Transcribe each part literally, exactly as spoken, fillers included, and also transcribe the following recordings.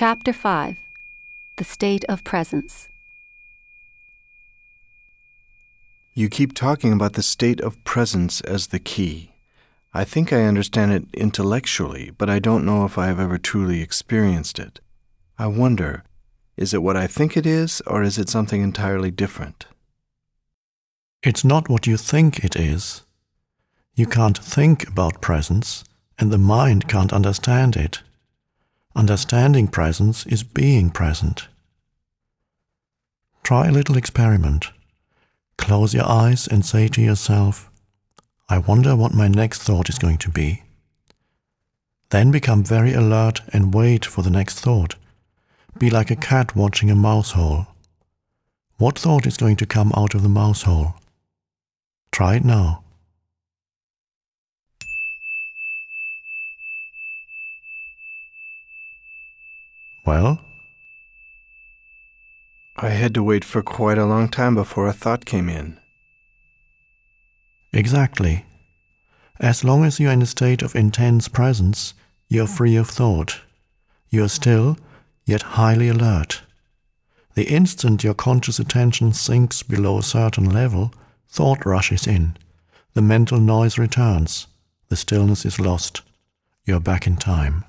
Chapter five. The State of Presence. You keep talking about the state of presence as the key. I think I understand it intellectually, but I don't know if I have ever truly experienced it. I wonder, is it what I think it is, or is it something entirely different? It's not what you think it is. You can't think about presence, and the mind can't understand it. Understanding presence is being present. Try a little experiment. Close your eyes and say to yourself, I wonder what my next thought is going to be. Then become very alert and wait for the next thought. Be like a cat watching a mouse hole. What thought is going to come out of the mouse hole? Try it now. Well? I had to wait for quite a long time before a thought came in. Exactly. As long as you're in a state of intense presence, you're free of thought. You're still, yet highly alert. The instant your conscious attention sinks below a certain level, thought rushes in. The mental noise returns. The stillness is lost. You're back in time.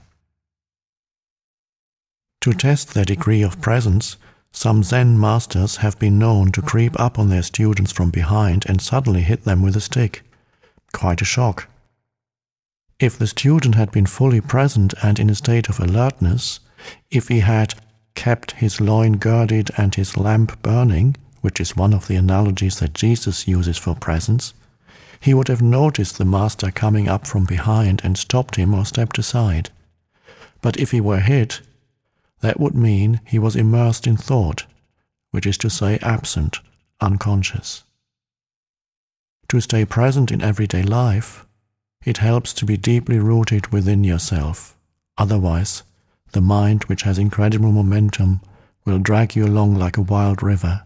To test their degree of presence, some Zen masters have been known to creep up on their students from behind and suddenly hit them with a stick. Quite a shock. If the student had been fully present and in a state of alertness, if he had kept his loin girded and his lamp burning, which is one of the analogies that Jesus uses for presence, he would have noticed the master coming up from behind and stopped him or stepped aside. But if he were hit, that would mean he was immersed in thought, which is to say absent, unconscious. To stay present in everyday life, it helps to be deeply rooted within yourself. Otherwise, the mind, which has incredible momentum, will drag you along like a wild river.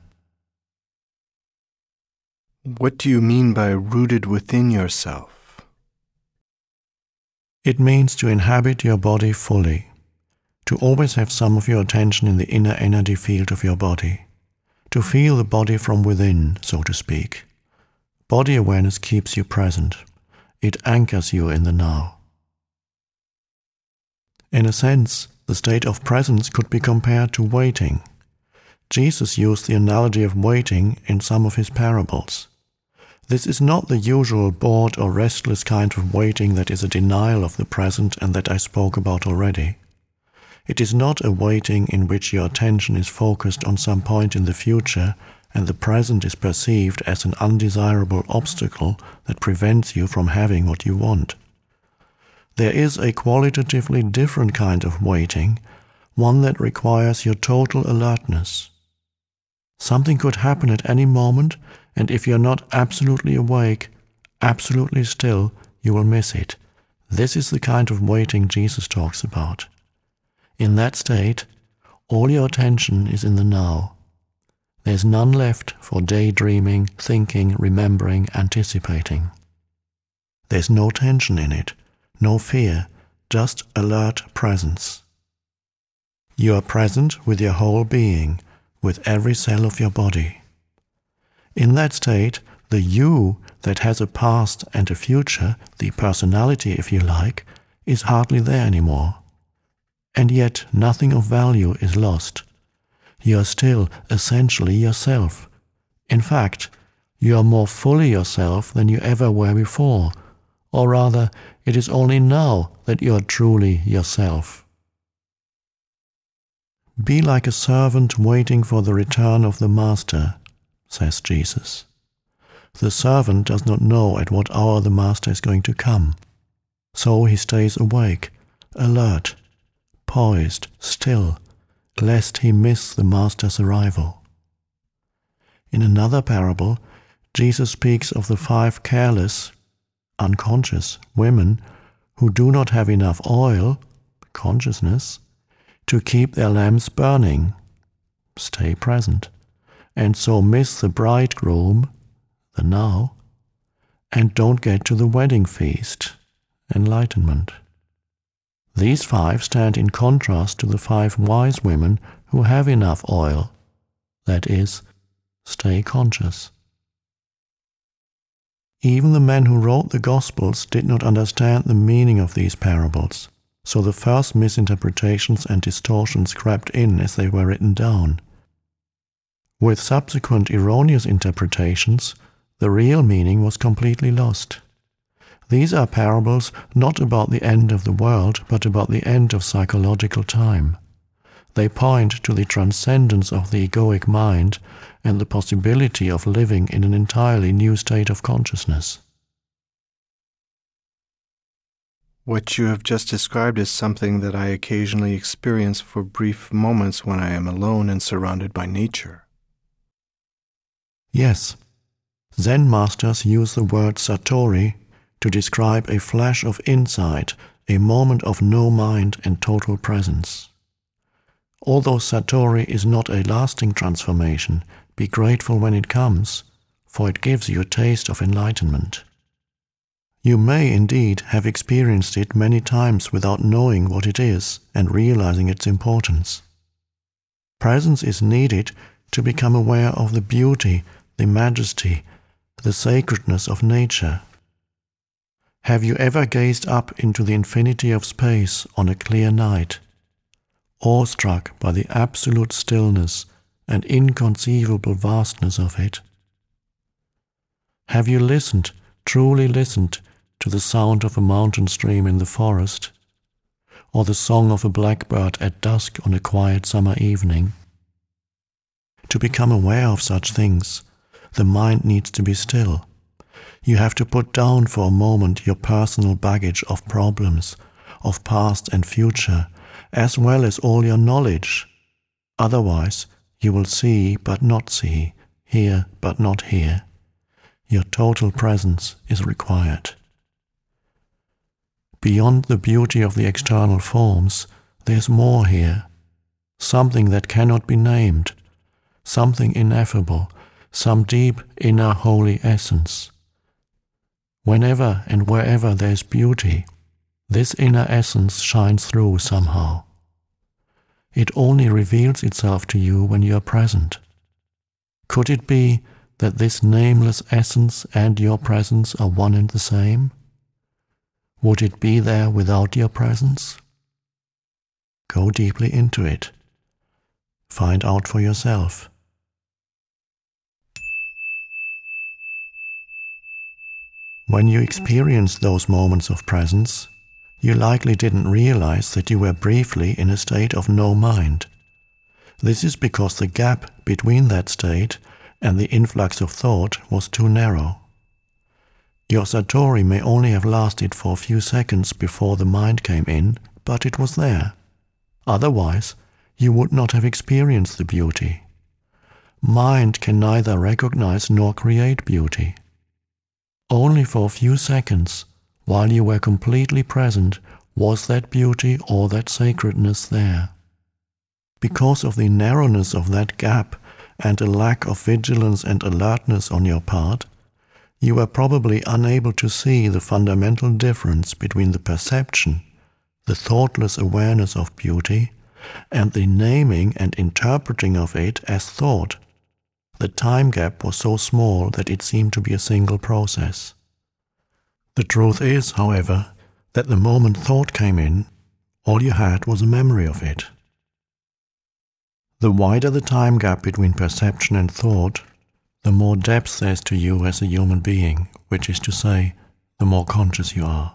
What do you mean by rooted within yourself? It means to inhabit your body fully. To always have some of your attention in the inner energy field of your body. To feel the body from within, so to speak. Body awareness keeps you present. It anchors you in the now. In a sense, the state of presence could be compared to waiting. Jesus used the analogy of waiting in some of his parables. This is not the usual bored or restless kind of waiting that is a denial of the present and that I spoke about already. It is not a waiting in which your attention is focused on some point in the future and the present is perceived as an undesirable obstacle that prevents you from having what you want. There is a qualitatively different kind of waiting, one that requires your total alertness. Something could happen at any moment, and if you're not absolutely awake, absolutely still, you will miss it. This is the kind of waiting Jesus talks about. In that state, all your attention is in the now. There's none left for daydreaming, thinking, remembering, anticipating. There's no tension in it, no fear, just alert presence. You are present with your whole being, with every cell of your body. In that state, the you that has a past and a future, the personality if you like, is hardly there anymore. And yet nothing of value is lost. You are still essentially yourself. In fact, you are more fully yourself than you ever were before, or rather, it is only now that you are truly yourself. Be like a servant waiting for the return of the master, says Jesus. The servant does not know at what hour the master is going to come, so he stays awake, alert, poised, still, lest he miss the master's arrival. In another parable, Jesus speaks of the five careless, unconscious women who do not have enough oil, consciousness, to keep their lamps burning, stay present, and so miss the bridegroom, the now, and don't get to the wedding feast, enlightenment. These five stand in contrast to the five wise women who have enough oil. That is, stay conscious. Even the men who wrote the Gospels did not understand the meaning of these parables, so the first misinterpretations and distortions crept in as they were written down. With subsequent erroneous interpretations, the real meaning was completely lost. These are parables not about the end of the world, but about the end of psychological time. They point to the transcendence of the egoic mind and the possibility of living in an entirely new state of consciousness. What you have just described is something that I occasionally experience for brief moments when I am alone and surrounded by nature. Yes, Zen masters use the word satori to describe a flash of insight, a moment of no mind and total presence. Although satori is not a lasting transformation, be grateful when it comes, for it gives you a taste of enlightenment. You may indeed have experienced it many times without knowing what it is and realizing its importance. Presence is needed to become aware of the beauty, the majesty, the sacredness of nature. Have you ever gazed up into the infinity of space on a clear night, awestruck by the absolute stillness and inconceivable vastness of it? Have you listened, truly listened, to the sound of a mountain stream in the forest, or the song of a blackbird at dusk on a quiet summer evening? To become aware of such things, the mind needs to be still. You have to put down for a moment your personal baggage of problems, of past and future, as well as all your knowledge. Otherwise, you will see but not see, hear but not hear. Your total presence is required. Beyond the beauty of the external forms, there's more here, something that cannot be named, something ineffable, some deep inner holy essence. Whenever and wherever there's beauty, this inner essence shines through somehow. It only reveals itself to you when you are present. Could it be that this nameless essence and your presence are one and the same? Would it be there without your presence? Go deeply into it. Find out for yourself. When you experienced those moments of presence, you likely didn't realize that you were briefly in a state of no mind. This is because the gap between that state and the influx of thought was too narrow. Your satori may only have lasted for a few seconds before the mind came in, but it was there. Otherwise, you would not have experienced the beauty. Mind can neither recognize nor create beauty. Only for a few seconds, while you were completely present, was that beauty or that sacredness there. Because of the narrowness of that gap and a lack of vigilance and alertness on your part, you were probably unable to see the fundamental difference between the perception, the thoughtless awareness of beauty, and the naming and interpreting of it as thought. The time gap was so small that it seemed to be a single process. The truth is, however, that the moment thought came in, all you had was a memory of it. The wider the time gap between perception and thought, the more depth there is to you as a human being, which is to say, the more conscious you are.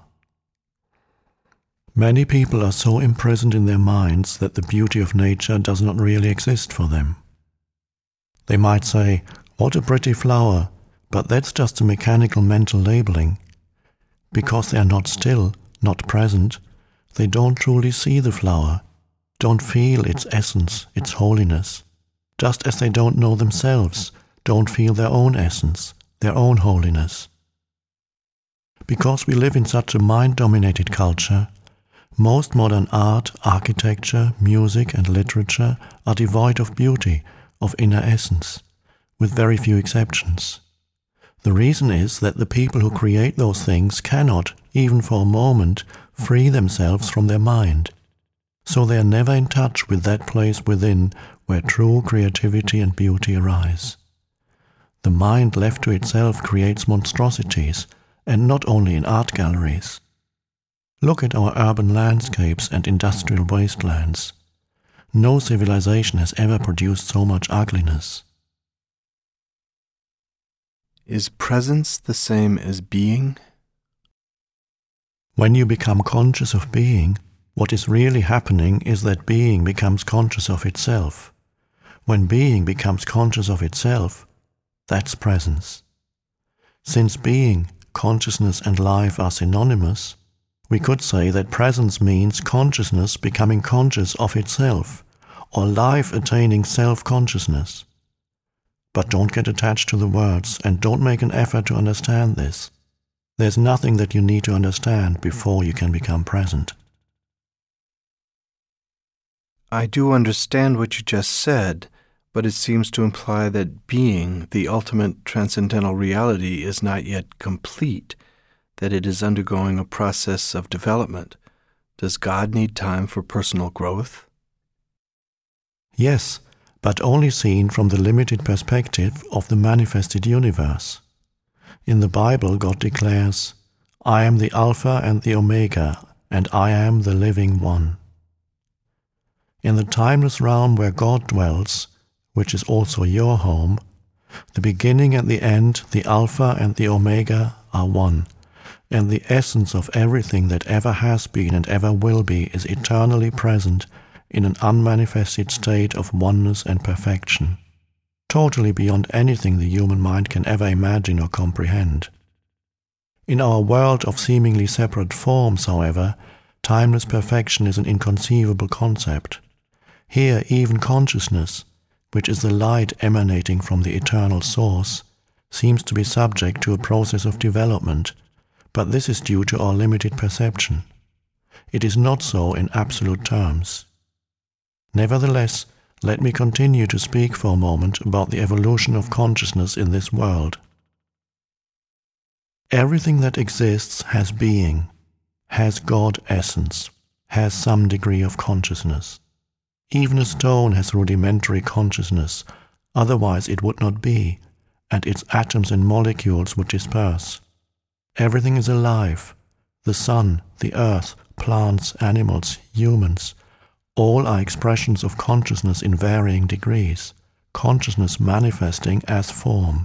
Many people are so imprisoned in their minds that the beauty of nature does not really exist for them. They might say, "What a pretty flower," but that's just a mechanical mental labeling. Because they are not still, not present, they don't truly see the flower, don't feel its essence, its holiness, just as they don't know themselves, don't feel their own essence, their own holiness. Because we live in such a mind-dominated culture, most modern art, architecture, music and literature are devoid of beauty, of inner essence, with very few exceptions. The reason is that the people who create those things cannot, even for a moment, free themselves from their mind, so they are never in touch with that place within where true creativity and beauty arise. The mind left to itself creates monstrosities, and not only in art galleries. Look at our urban landscapes and industrial wastelands. No civilization has ever produced so much ugliness. Is presence the same as being? When you become conscious of being, what is really happening is that being becomes conscious of itself. When being becomes conscious of itself, that's presence. Since being, consciousness and life are synonymous, we could say that presence means consciousness becoming conscious of itself, or life attaining self-consciousness. But don't get attached to the words and don't make an effort to understand this. There's nothing that you need to understand before you can become present. I do understand what you just said, but it seems to imply that being, the ultimate transcendental reality, is not yet complete, that it is undergoing a process of development. Does God need time for personal growth? Yes, but only seen from the limited perspective of the manifested universe. In the Bible, God declares, "I am the Alpha and the Omega, and I am the living one." In the timeless realm where God dwells, which is also your home, the beginning and the end, the Alpha and the Omega, are one, and the essence of everything that ever has been and ever will be is eternally present in an unmanifested state of oneness and perfection, totally beyond anything the human mind can ever imagine or comprehend. In our world of seemingly separate forms, however, timeless perfection is an inconceivable concept. Here, even consciousness, which is the light emanating from the eternal source, seems to be subject to a process of development, but this is due to our limited perception. It is not so in absolute terms. Nevertheless, let me continue to speak for a moment about the evolution of consciousness in this world. Everything that exists has being, has God essence, has some degree of consciousness. Even a stone has rudimentary consciousness, otherwise it would not be, and its atoms and molecules would disperse. Everything is alive. The sun, the earth, plants, animals, humans, all are expressions of consciousness in varying degrees, consciousness manifesting as form.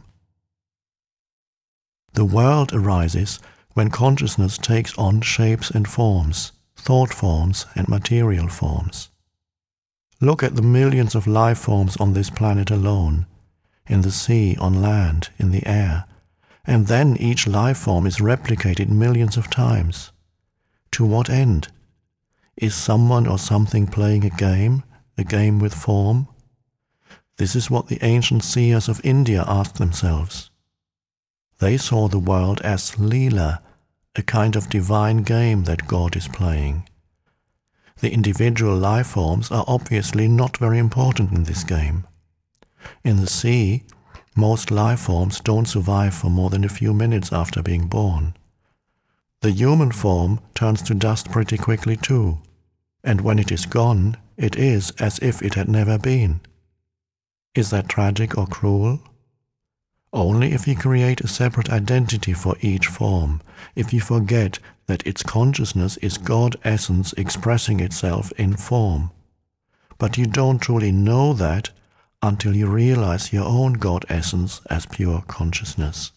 The world arises when consciousness takes on shapes and forms, thought forms and material forms. Look at the millions of life forms on this planet alone, in the sea, on land, in the air, and then each life form is replicated millions of times. To what end? Is someone or something playing a game, a game with form? This is what the ancient seers of India asked themselves. They saw the world as Leela, a kind of divine game that God is playing. The individual life forms are obviously not very important in this game. In the sea, most life forms don't survive for more than a few minutes after being born. The human form turns to dust pretty quickly too, and when it is gone, it is as if it had never been. Is that tragic or cruel? Only if you create a separate identity for each form, if you forget that its consciousness is God essence expressing itself in form. But you don't truly know that until you realize your own God essence as pure consciousness.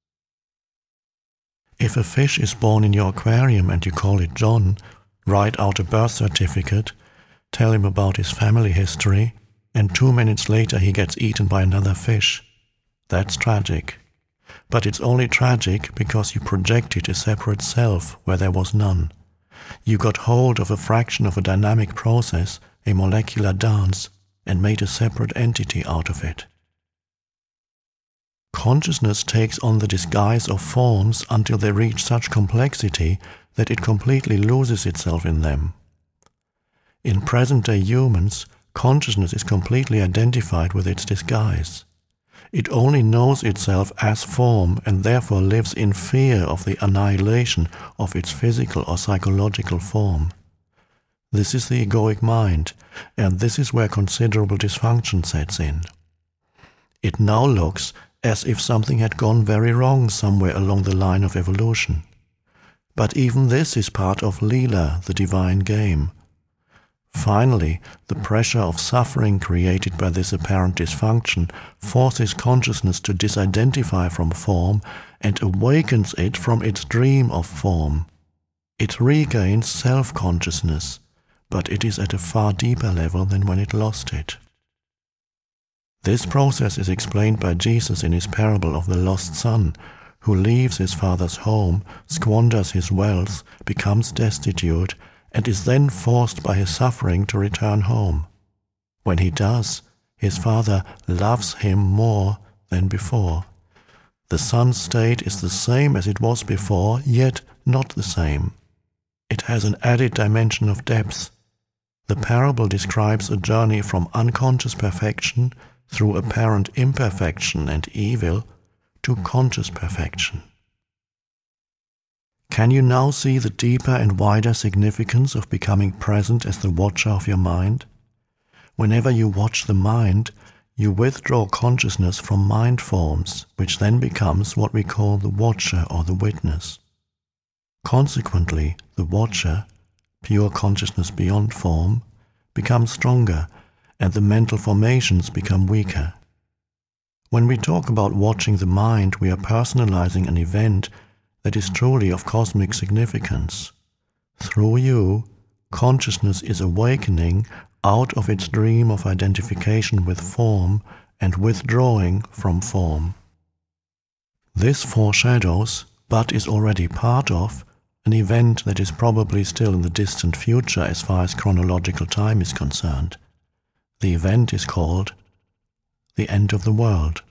If a fish is born in your aquarium and you call it John, write out a birth certificate, tell him about his family history, and two minutes later he gets eaten by another fish. That's tragic. But it's only tragic because you projected a separate self where there was none. You got hold of a fraction of a dynamic process, a molecular dance, and made a separate entity out of it. Consciousness takes on the disguise of forms until they reach such complexity that it completely loses itself in them. In present-day humans, consciousness is completely identified with its disguise. It only knows itself as form and therefore lives in fear of the annihilation of its physical or psychological form. This is the egoic mind, and this is where considerable dysfunction sets in. It now looks as if something had gone very wrong somewhere along the line of evolution. But even this is part of Leela, the divine game. Finally, the pressure of suffering created by this apparent dysfunction forces consciousness to disidentify from form and awakens it from its dream of form. It regains self-consciousness, but it is at a far deeper level than when it lost it. This process is explained by Jesus in his parable of the lost son, who leaves his father's home, squanders his wealth, becomes destitute, and is then forced by his suffering to return home. When he does, his father loves him more than before. The son's state is the same as it was before, yet not the same. It has an added dimension of depth. The parable describes a journey from unconscious perfection through apparent imperfection and evil to conscious perfection. Can you now see the deeper and wider significance of becoming present as the watcher of your mind? Whenever you watch the mind, you withdraw consciousness from mind forms, which then becomes what we call the watcher or the witness. Consequently, the watcher, pure consciousness beyond form, becomes stronger, and the mental formations become weaker. When we talk about watching the mind, we are personalizing an event that is truly of cosmic significance. Through you, consciousness is awakening out of its dream of identification with form and withdrawing from form. This foreshadows, but is already part of, an event that is probably still in the distant future as far as chronological time is concerned. The event is called the end of the world.